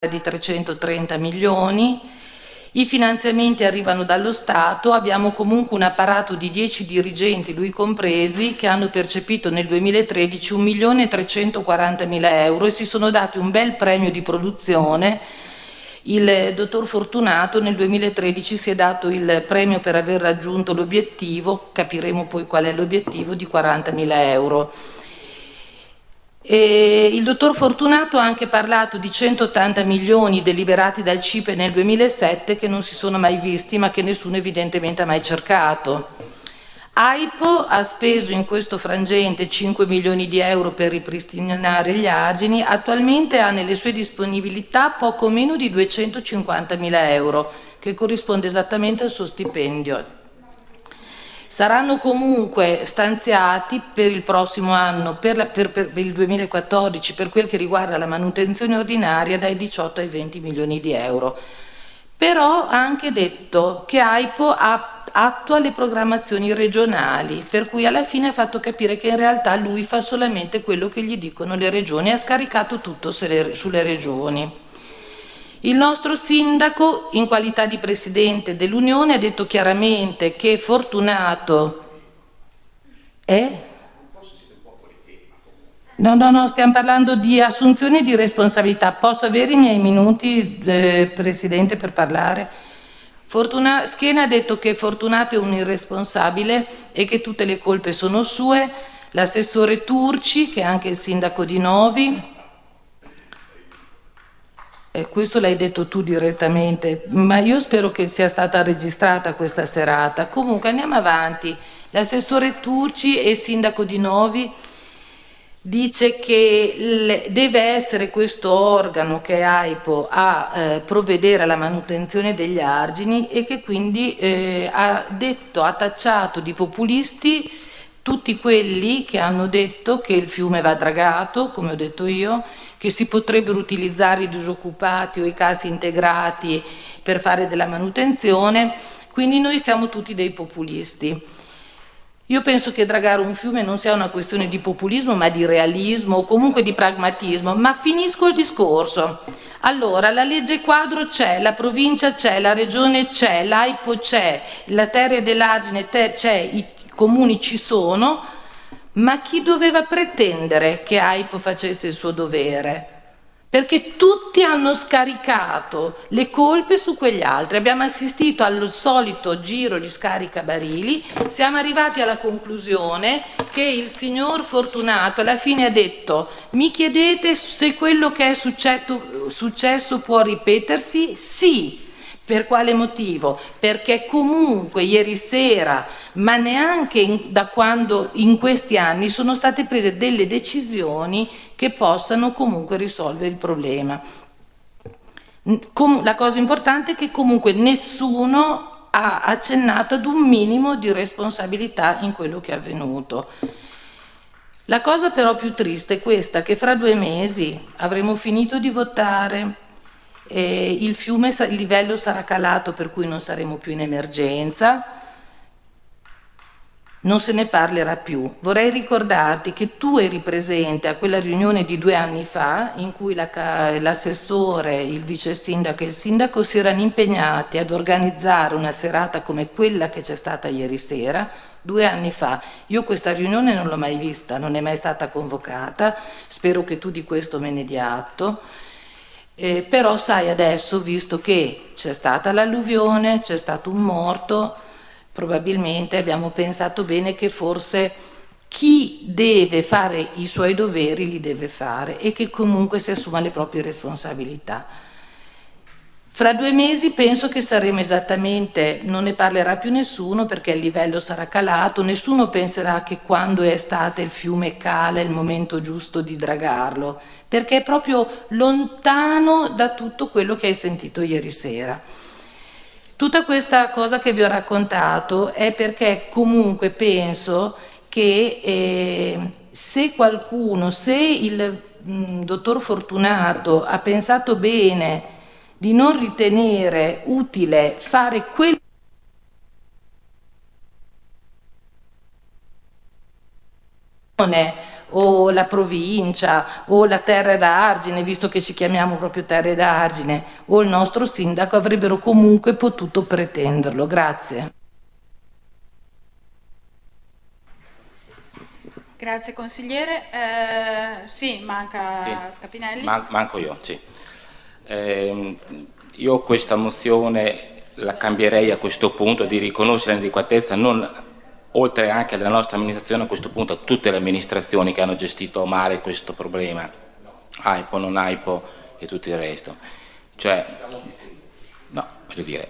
di 330 milioni, i finanziamenti arrivano dallo Stato, abbiamo comunque un apparato di 10 dirigenti, lui compresi, che hanno percepito nel 2013 1.340.000 euro e si sono dati un bel premio di produzione. Il dottor Fortunato nel 2013 si è dato il premio per aver raggiunto l'obiettivo, capiremo poi qual è l'obiettivo, di 40.000 euro. Il dottor Fortunato ha anche parlato di 180 milioni deliberati dal CIPE nel 2007 che non si sono mai visti ma che nessuno evidentemente ha mai cercato. AIPO ha speso in questo frangente 5 milioni di euro per ripristinare gli argini, attualmente ha nelle sue disponibilità poco meno di 250 mila euro, che corrisponde esattamente al suo stipendio. Saranno comunque stanziati per il prossimo anno, per il 2014, per quel che riguarda la manutenzione ordinaria, dai 18 ai 20 milioni di euro. Però ha anche detto che AIPO attua le programmazioni regionali, per cui alla fine ha fatto capire che in realtà lui fa solamente quello che gli dicono le regioni e ha scaricato tutto sulle regioni. Il nostro sindaco, in qualità di presidente dell'Unione, ha detto chiaramente che Fortunato è... No, stiamo parlando di assunzione di responsabilità. Posso avere i miei minuti, Presidente, per parlare? Schiena ha detto che Fortunato è un irresponsabile e che tutte le colpe sono sue. L'assessore Turci, che è anche il sindaco di Novi, questo l'hai detto tu direttamente, ma io spero che sia stata registrata questa serata. Comunque andiamo avanti. L'assessore Turci e il sindaco di Novi dice che deve essere questo organo che è AIPO a provvedere alla manutenzione degli argini e che quindi ha tacciato di populisti tutti quelli che hanno detto che il fiume va dragato, come ho detto io, che si potrebbero utilizzare i disoccupati o i cassi integrati per fare della manutenzione, quindi noi siamo tutti dei populisti. Io penso che dragare un fiume non sia una questione di populismo, ma di realismo o comunque di pragmatismo. Ma finisco il discorso. Allora, la legge quadro c'è, la provincia c'è, la regione c'è, l'AIPO c'è, la Terre dell'Argine c'è, i comuni ci sono, ma chi doveva pretendere che AIPO facesse il suo dovere? Perché tutti hanno scaricato le colpe su quegli altri. Abbiamo assistito al solito giro di scaricabarili, siamo arrivati alla conclusione che il signor Fortunato alla fine ha detto: mi chiedete se quello che è successo può ripetersi? Sì. Per quale motivo? Perché comunque ieri sera, ma neanche da quando in questi anni sono state prese delle decisioni che possano comunque risolvere il problema. La cosa importante è che comunque nessuno ha accennato ad un minimo di responsabilità in quello che è avvenuto. La cosa però più triste è questa, che fra 2 mesi avremo finito di votare, il livello sarà calato, per cui non saremo più in emergenza, non se ne parlerà più. Vorrei ricordarti che tu eri presente a quella riunione di 2 anni fa in cui l'assessore, il vice sindaco e il sindaco si erano impegnati ad organizzare una serata come quella che c'è stata ieri sera, 2 anni fa. Io questa riunione non l'ho mai vista, non è mai stata convocata, spero che tu di questo me ne dia atto. Però sai adesso, visto che c'è stata l'alluvione, c'è stato un morto, probabilmente abbiamo pensato bene che forse chi deve fare i suoi doveri li deve fare e che comunque si assuma le proprie responsabilità. Fra 2 mesi penso che saremo esattamente, non ne parlerà più nessuno perché il livello sarà calato, nessuno penserà che quando è estate il fiume cala è il momento giusto di dragarlo, perché è proprio lontano da tutto quello che hai sentito ieri sera. Tutta questa cosa che vi ho raccontato è perché comunque penso che se il dottor Fortunato ha pensato bene di non ritenere utile fare quello o la provincia o la Terra d'Argine, visto che ci chiamiamo proprio Terre d'Argine, o il nostro sindaco avrebbero comunque potuto pretenderlo. Grazie. Grazie consigliere. Sì, manca Sì. Scapinelli. Manco io, sì. Io questa mozione la cambierei a questo punto di riconoscere l'inadeguatezza, non, oltre anche alla nostra amministrazione, a questo punto a tutte le amministrazioni che hanno gestito male questo problema, AIPO, non AIPO e tutto il resto. Cioè, no, voglio dire,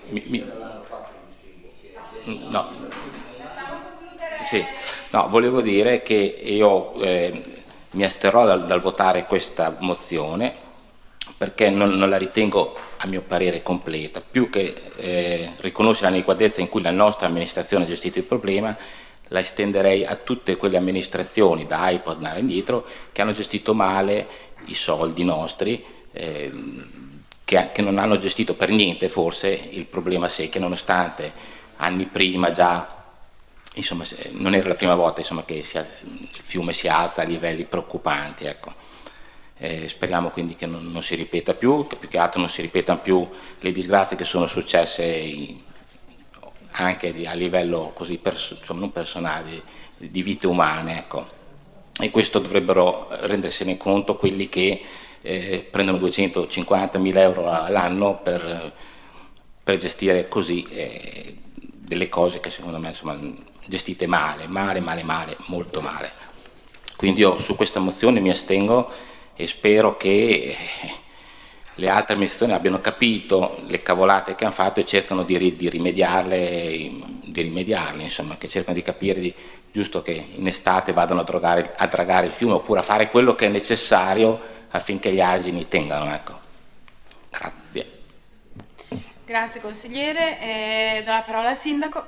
no, sì, no, volevo dire che io mi asterrò dal votare questa mozione perché non la ritengo, a mio parere, completa. Più che riconoscere l'inadeguatezza in cui la nostra amministrazione ha gestito il problema, la estenderei a tutte quelle amministrazioni, da iPod andare indietro, che hanno gestito male i soldi nostri, che non hanno gestito per niente forse il problema sé, che nonostante anni prima già, insomma, non era la prima volta, insomma, che il fiume si alza a livelli preoccupanti, ecco. Speriamo quindi che non si ripeta più, che più che altro non si ripetano più le disgrazie che sono successe anche a livello così insomma, non personale, di vite umane, ecco. E questo dovrebbero rendersene conto quelli che prendono 250.000 euro all'anno per gestire così delle cose che secondo me, insomma, gestite male, molto male. Quindi io su questa mozione mi astengo e spero che le altre amministrazioni abbiano capito le cavolate che hanno fatto e cercano di rimediarle, insomma, che cercano di capire giusto che in estate vadano a dragare il fiume oppure a fare quello che è necessario affinché gli argini tengano, ecco. Grazie. Grazie consigliere. Do la parola al sindaco.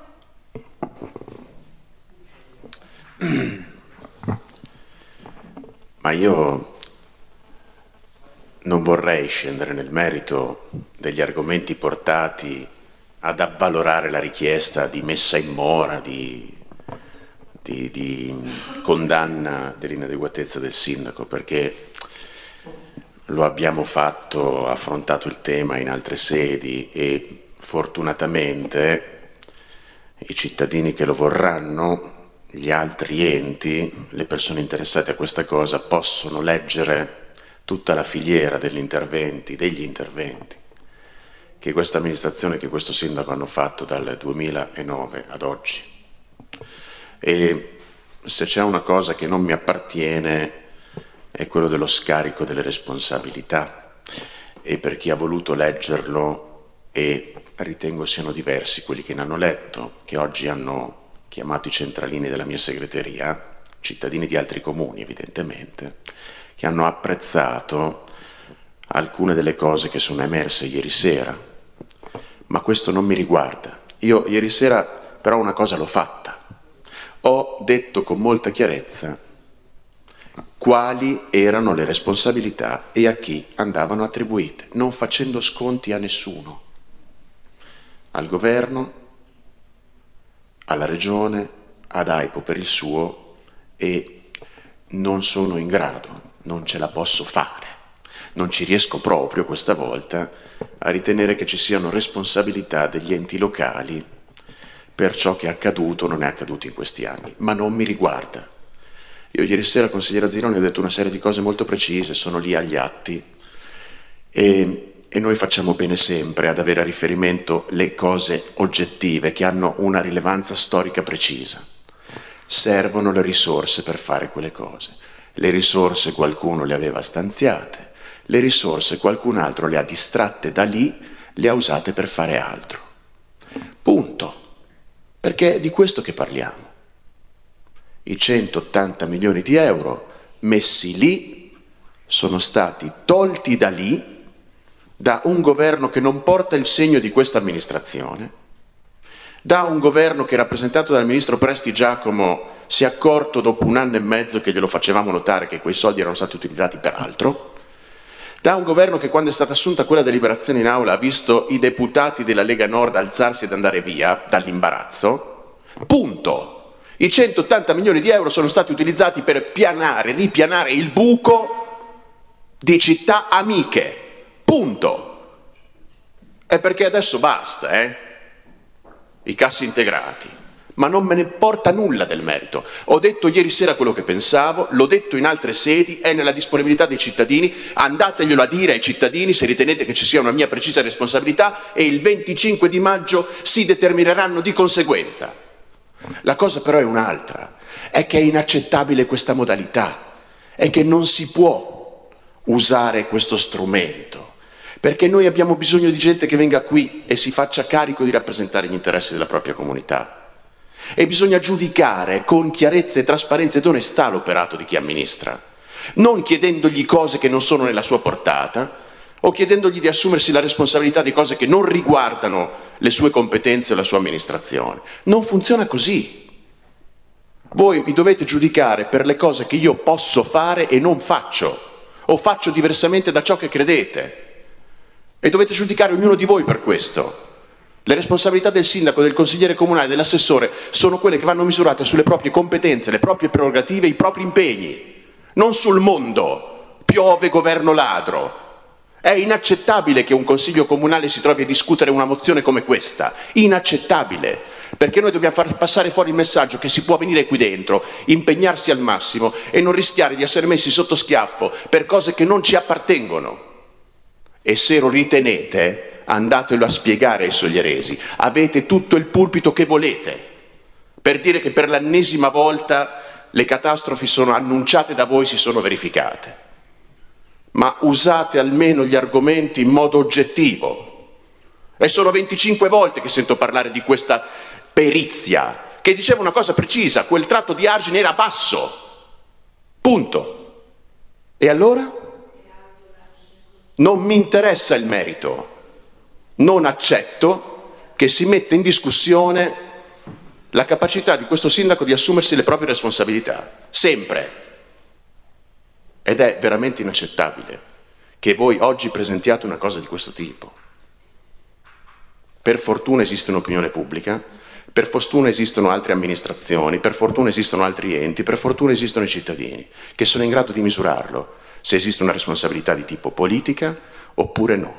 Ma io non vorrei scendere nel merito degli argomenti portati ad avvalorare la richiesta di messa in mora, di condanna dell'inadeguatezza del sindaco, perché lo abbiamo fatto, affrontato il tema in altre sedi e fortunatamente i cittadini che lo vorranno, gli altri enti, le persone interessate a questa cosa possono leggere tutta la filiera degli interventi che questa amministrazione, che questo sindaco hanno fatto dal 2009 ad oggi. E se c'è una cosa che non mi appartiene è quello dello scarico delle responsabilità, e per chi ha voluto leggerlo, e ritengo siano diversi quelli che ne hanno letto, che oggi hanno chiamato i centralini della mia segreteria, cittadini di altri comuni evidentemente, che hanno apprezzato alcune delle cose che sono emerse ieri sera, ma questo non mi riguarda. Io ieri sera però una cosa l'ho fatta, ho detto con molta chiarezza quali erano le responsabilità e a chi andavano attribuite, non facendo sconti a nessuno, al governo, alla regione, ad AIPO per il suo, e non sono in grado, non ce la posso fare, non ci riesco proprio questa volta a ritenere che ci siano responsabilità degli enti locali per ciò che è accaduto o non è accaduto in questi anni, ma non mi riguarda. Io ieri sera, consigliera Zironi, ho detto una serie di cose molto precise, sono lì agli atti, e noi facciamo bene sempre ad avere a riferimento le cose oggettive che hanno una rilevanza storica precisa. Servono le risorse per fare quelle cose. Le risorse qualcuno le aveva stanziate, le risorse qualcun altro le ha distratte da lì, le ha usate per fare altro. Punto. Perché è di questo che parliamo. I 180 milioni di euro messi lì sono stati tolti da lì da un governo che non porta il segno di questa amministrazione, da un governo che, rappresentato dal ministro Presti Giacomo, si è accorto dopo 1 anno e mezzo che glielo facevamo notare che quei soldi erano stati utilizzati per altro, da un governo che, quando è stata assunta quella deliberazione in aula, ha visto i deputati della Lega Nord alzarsi ed andare via dall'imbarazzo. Punto. I 180 milioni di euro sono stati utilizzati per ripianare il buco di città amiche. Punto. È perché adesso basta, i cassi integrati. Ma non me ne importa nulla del merito. Ho detto ieri sera quello che pensavo, l'ho detto in altre sedi, è nella disponibilità dei cittadini, andateglielo a dire ai cittadini se ritenete che ci sia una mia precisa responsabilità e il 25 di maggio si determineranno di conseguenza. La cosa però è un'altra, è che è inaccettabile questa modalità, è che non si può usare questo strumento, perché noi abbiamo bisogno di gente che venga qui e si faccia carico di rappresentare gli interessi della propria comunità. E bisogna giudicare con chiarezza e trasparenza ed onestà l'operato di chi amministra, non chiedendogli cose che non sono nella sua portata o chiedendogli di assumersi la responsabilità di cose che non riguardano le sue competenze o la sua amministrazione. Non funziona così. Voi mi dovete giudicare per le cose che io posso fare e non faccio, o faccio diversamente da ciò che credete, e dovete giudicare ognuno di voi per questo. Le responsabilità del sindaco, del consigliere comunale, dell'assessore sono quelle che vanno misurate sulle proprie competenze, le proprie prerogative, i propri impegni, non sul mondo. Piove governo ladro. È inaccettabile che un consiglio comunale si trovi a discutere una mozione come questa. Inaccettabile. Perché noi dobbiamo far passare fuori il messaggio che si può venire qui dentro, impegnarsi al massimo e non rischiare di essere messi sotto schiaffo per cose che non ci appartengono. E se lo ritenete, andatelo a spiegare ai soglieresi. Avete tutto il pulpito che volete per dire che per l'ennesima volta le catastrofi sono annunciate da voi, si sono verificate. Ma usate almeno gli argomenti in modo oggettivo. E sono 25 volte che sento parlare di questa perizia, che diceva una cosa precisa: quel tratto di argine era basso. Punto. E allora? Non mi interessa il merito. Non accetto che si metta in discussione la capacità di questo sindaco di assumersi le proprie responsabilità, sempre. Ed è veramente inaccettabile che voi oggi presentiate una cosa di questo tipo. Per fortuna esiste un'opinione pubblica, per fortuna esistono altre amministrazioni, per fortuna esistono altri enti, per fortuna esistono i cittadini che sono in grado di misurarlo, se esiste una responsabilità di tipo politica oppure no.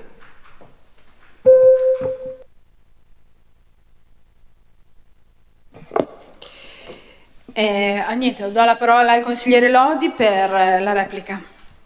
Niente, do la parola al consigliere Lodi per la replica.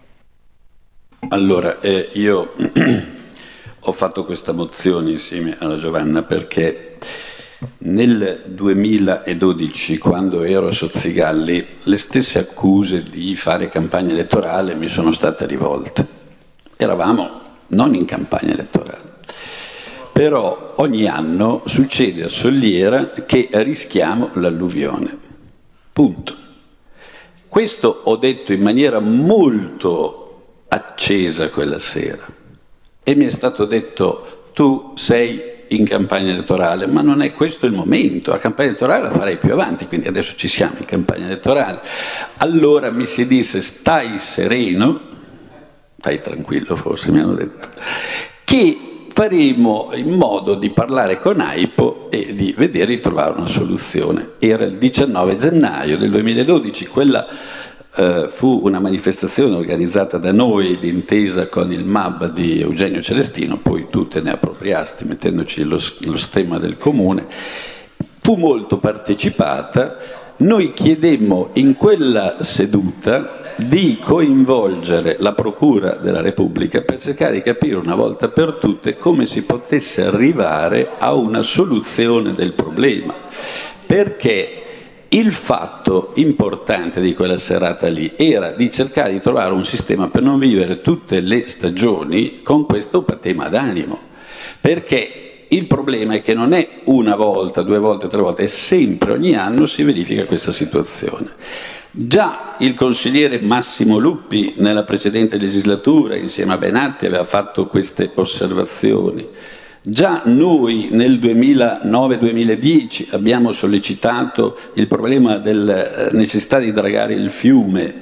Allora, io ho fatto questa mozione insieme alla Giovanna perché nel 2012, quando ero a Sozzigalli, le stesse accuse di fare campagna elettorale mi sono state rivolte. Eravamo non in campagna elettorale, però ogni anno succede a Solliera che rischiamo l'alluvione. Punto. Questo ho detto in maniera molto accesa quella sera e mi è stato detto: tu sei in campagna elettorale, ma non è questo il momento, la campagna elettorale la farei più avanti, quindi adesso ci siamo in campagna elettorale. Allora mi si disse: stai sereno, stai tranquillo, forse mi hanno detto, che faremo in modo di parlare con AIPO e di vedere di trovare una soluzione. Era il 19 gennaio del 2012, quella fu una manifestazione organizzata da noi d'intesa con il MAB di Eugenio Celestino, poi tu te ne appropriasti mettendoci lo stemma del comune, fu molto partecipata. Noi chiedemmo in quella seduta di coinvolgere la Procura della Repubblica per cercare di capire una volta per tutte come si potesse arrivare a una soluzione del problema, perché il fatto importante di quella serata lì era di cercare di trovare un sistema per non vivere tutte le stagioni con questo patema d'animo, perché il problema è che non è una volta, 2 volte, 3 volte, è sempre, ogni anno si verifica questa situazione. Già il consigliere Massimo Luppi nella precedente legislatura insieme a Benatti aveva fatto queste osservazioni. Già noi nel 2009-2010 abbiamo sollecitato il problema della necessità di dragare il fiume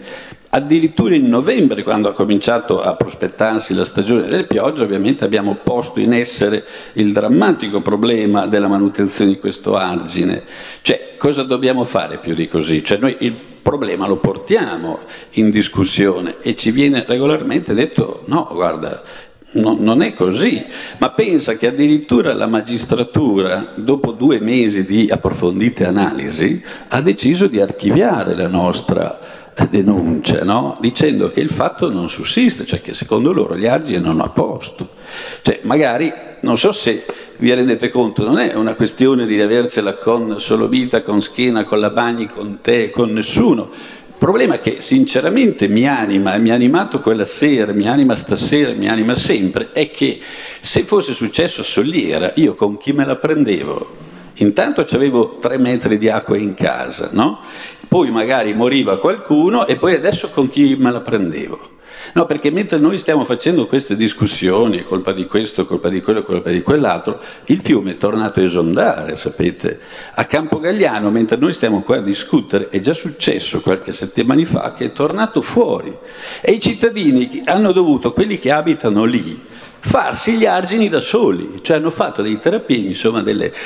Addirittura in novembre, quando ha cominciato a prospettarsi la stagione delle piogge, ovviamente abbiamo posto in essere il drammatico problema della manutenzione di questo argine. Cioè, cosa dobbiamo fare più di così? Cioè, noi il problema lo portiamo in discussione e ci viene regolarmente detto no, guarda, non è così, ma pensa che addirittura la magistratura, dopo 2 mesi di approfondite analisi, ha deciso di archiviare la nostra denuncia, no? Dicendo che il fatto non sussiste, cioè che secondo loro gli argini non a posto. Cioè, magari, non so se vi rendete conto, non è una questione di avercela con Solovita, con Schiena, con la Bagni, con te, con nessuno. Il problema che sinceramente mi anima, e mi ha animato quella sera, mi anima stasera, mi anima sempre, è che se fosse successo a Soliera, io con chi me la prendevo? Intanto c'avevo 3 metri di acqua in casa, no? Poi magari moriva qualcuno e poi adesso con chi me la prendevo? No, perché mentre noi stiamo facendo queste discussioni, colpa di questo, colpa di quello, colpa di quell'altro, il fiume è tornato a esondare, sapete? A Campogagliano, mentre noi stiamo qua a discutere, è già successo qualche settimana fa che è tornato fuori. E i cittadini hanno dovuto, quelli che abitano lì, farsi gli argini da soli, cioè hanno fatto dei terrapieni, insomma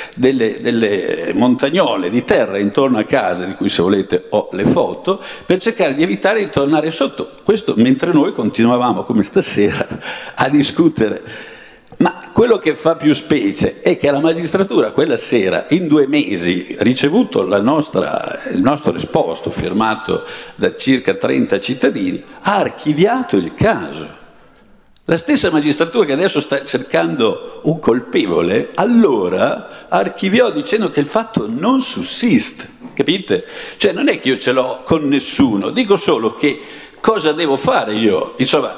delle montagnole di terra intorno a casa, di cui se volete ho le foto, per cercare di evitare di tornare sotto. Questo mentre noi continuavamo, come stasera, a discutere. Ma quello che fa più specie è che la magistratura quella sera, in 2 mesi, ricevuto il nostro esposto firmato da circa 30 cittadini, ha archiviato il caso. La stessa magistratura che adesso sta cercando un colpevole, allora archiviò dicendo che il fatto non sussiste, capite? Cioè non è che io ce l'ho con nessuno, dico solo che cosa devo fare io? Insomma,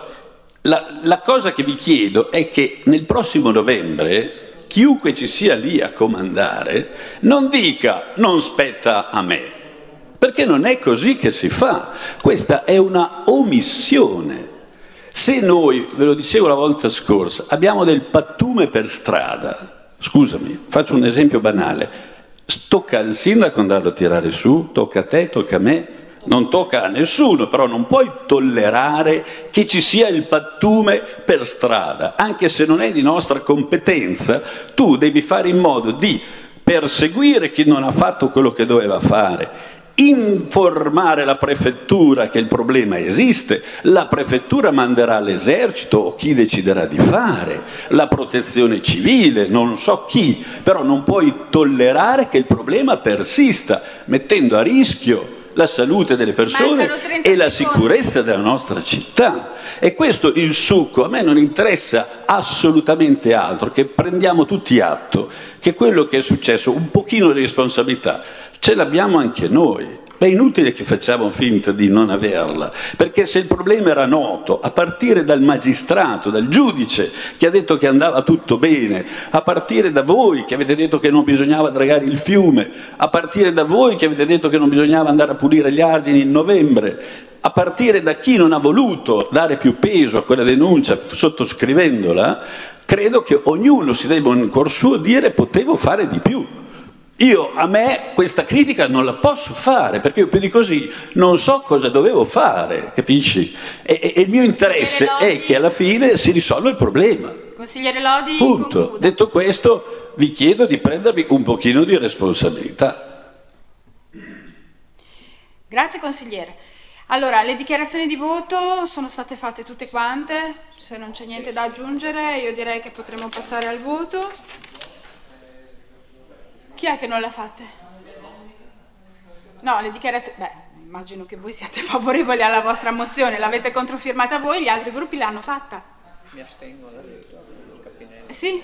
la cosa che vi chiedo è che nel prossimo novembre chiunque ci sia lì a comandare non dica non spetta a me, perché non è così che si fa, questa è una omissione. Se noi, ve lo dicevo la volta scorsa, abbiamo del pattume per strada, scusami, faccio un esempio banale, tocca al sindaco andarlo a tirare su, tocca a te, tocca a me, non tocca a nessuno, però non puoi tollerare che ci sia il pattume per strada, anche se non è di nostra competenza, tu devi fare in modo di perseguire chi non ha fatto quello che doveva fare, informare la prefettura che il problema esiste, la prefettura manderà l'esercito o chi deciderà di fare, la protezione civile, non so chi, però non puoi tollerare che il problema persista, mettendo a rischio la salute delle persone e la sicurezza della nostra città. E questo il succo, a me non interessa assolutamente altro, che prendiamo tutti atto che quello che è successo, un pochino di responsabilità, ce l'abbiamo anche noi. È inutile che facciamo finta di non averla, perché se il problema era noto, a partire dal magistrato, dal giudice che ha detto che andava tutto bene, a partire da voi che avete detto che non bisognava dragare il fiume, a partire da voi che avete detto che non bisognava andare a pulire gli argini in novembre, a partire da chi non ha voluto dare più peso a quella denuncia sottoscrivendola, credo che ognuno si debba in cuor suo dire potevo fare di più. A me questa critica non la posso fare, perché io più di così non so cosa dovevo fare, capisci? E il mio interesse è che alla fine si risolva il problema. Consigliere Lodi, punto. concluda. Detto questo, vi chiedo di prendervi un pochino di responsabilità. Grazie consigliere. Allora, le dichiarazioni di voto sono state fatte tutte quante, se non c'è niente da aggiungere io direi che potremo passare al voto. Chi è che non l'ha fatte? No, le dichiarazioni... Beh, immagino che voi siate favorevoli alla vostra mozione, l'avete controfirmata voi, gli altri gruppi l'hanno fatta. Mi astengo alla Scappinelli. Sì?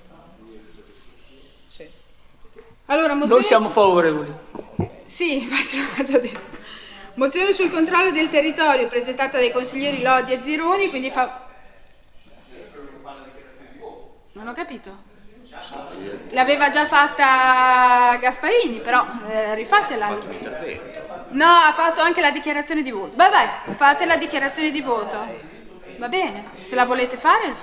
Sì. Allora, Noi siamo favorevoli. Sì, infatti l'ho già detto. Mozione sul controllo del territorio presentata dai consiglieri Lodi e Zironi, quindi Non ho capito. L'aveva già fatta Gasparini, però rifatela. No, ha fatto anche la dichiarazione di voto. Vabbè, fate la dichiarazione di voto. Va bene, se la volete fare.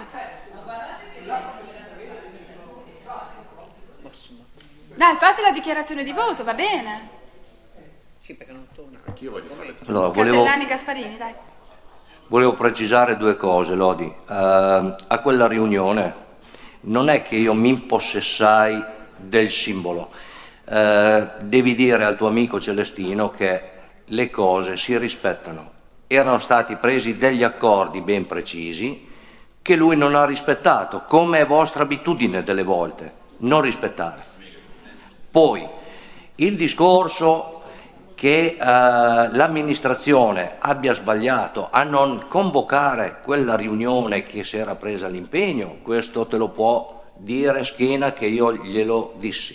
Dai, fate la dichiarazione di voto, va bene. Sì, perché non torna. Allora, Catellani, Gasparini, dai. volevo precisare due cose, Lodi. A quella riunione non è che io mi impossessai del simbolo. Devi dire al tuo amico Celestino che le cose si rispettano. Erano stati presi degli accordi ben precisi che lui non ha rispettato, come è vostra abitudine delle volte, non rispettare. Poi il discorso che l'amministrazione abbia sbagliato a non convocare quella riunione che si era presa l'impegno, questo te lo può dire Schiena, che io glielo dissi.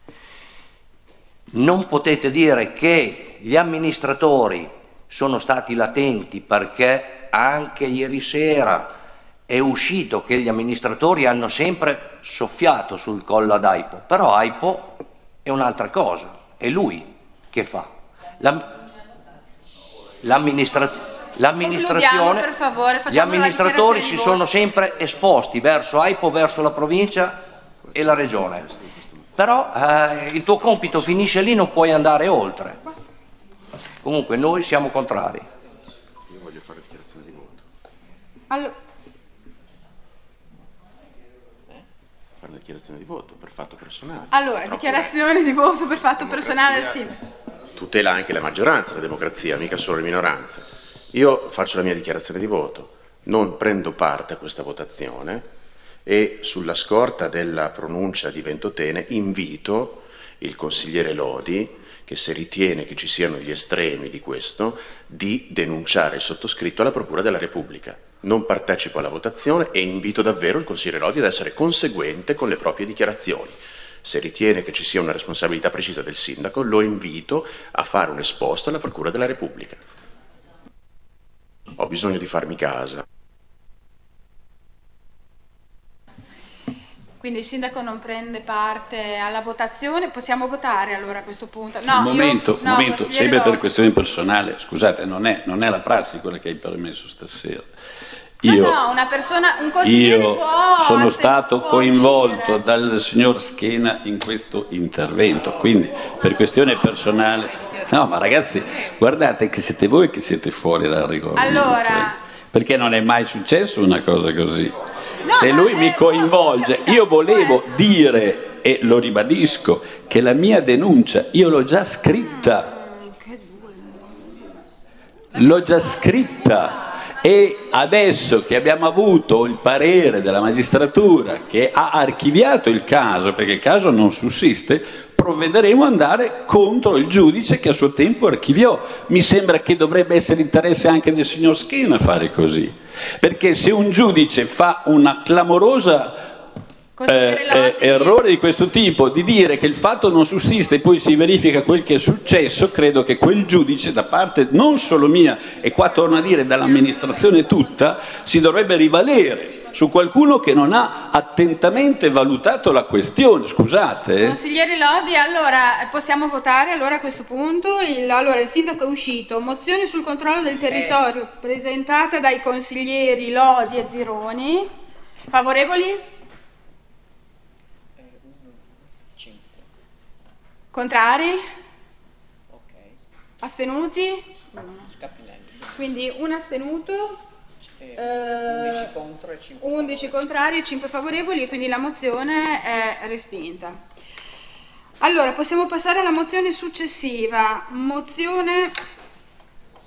Non potete dire che gli amministratori sono stati latenti, perché anche ieri sera è uscito che gli amministratori hanno sempre soffiato sul collo ad Aipo, però Aipo è un'altra cosa, è lui che fa. L'amministrazione, per favore, gli amministratori si sono sempre esposti verso Aipo, verso la provincia e la regione, però il tuo compito finisce lì, non puoi andare oltre. Comunque noi siamo contrari. Io voglio fare dichiarazione di voto. Allora, Fare una dichiarazione di voto per fatto personale. allora dichiarazione di voto per fatto personale, sì. Tutela anche la maggioranza, la democrazia, mica solo le minoranze. Io faccio la mia dichiarazione di voto, non prendo parte a questa votazione e sulla scorta della pronuncia di Ventotene invito il consigliere Lodi, che se ritiene che ci siano gli estremi di questo, di denunciare il sottoscritto alla Procura della Repubblica. Non partecipo alla votazione e invito davvero il consigliere Lodi ad essere conseguente con le proprie dichiarazioni. Se ritiene che ci sia una responsabilità precisa del sindaco, lo invito a fare un esposto alla Procura della Repubblica. Ho bisogno di farmi casa. Quindi il sindaco non prende parte alla votazione, possiamo votare allora a questo punto? No, un momento, consigliere sempre Lodi. per questione personale, scusate, non è la prassi quella che hai permesso stasera. Una persona, un consigliere Io può sono stato può coinvolto uscire. dal signor Schiena in questo intervento, quindi per questione personale. No, ma ragazzi, guardate che siete voi che siete fuori dal regolamento. Allora, perché non è mai successo una cosa così. No, Se lui ma mi coinvolge, io volevo dire, e lo ribadisco, che la mia denuncia io l'ho già scritta. L'ho già scritta. E adesso che abbiamo avuto il parere della magistratura che ha archiviato il caso, perché il caso non sussiste, provvederemo ad andare contro il giudice che a suo tempo archiviò. Mi sembra che dovrebbe essere interesse anche del signor Schiena fare così, perché se un giudice fa una clamorosa errore di questo tipo, di dire che il fatto non sussiste e poi si verifica quel che è successo, credo che quel giudice, da parte non solo mia, e qua torno a dire dall'amministrazione tutta, si dovrebbe rivalere su qualcuno che non ha attentamente valutato la questione. Scusate. Consigliere Lodi, allora possiamo votare allora a questo punto. Allora il sindaco è uscito, mozione sul controllo del territorio presentata dai consiglieri Lodi e Zironi. Favorevoli? Contrari? Astenuti? Quindi un astenuto, 11 contro e 5 11 contrari e 5 favorevoli, e quindi la mozione è respinta. Allora possiamo passare alla mozione successiva, mozione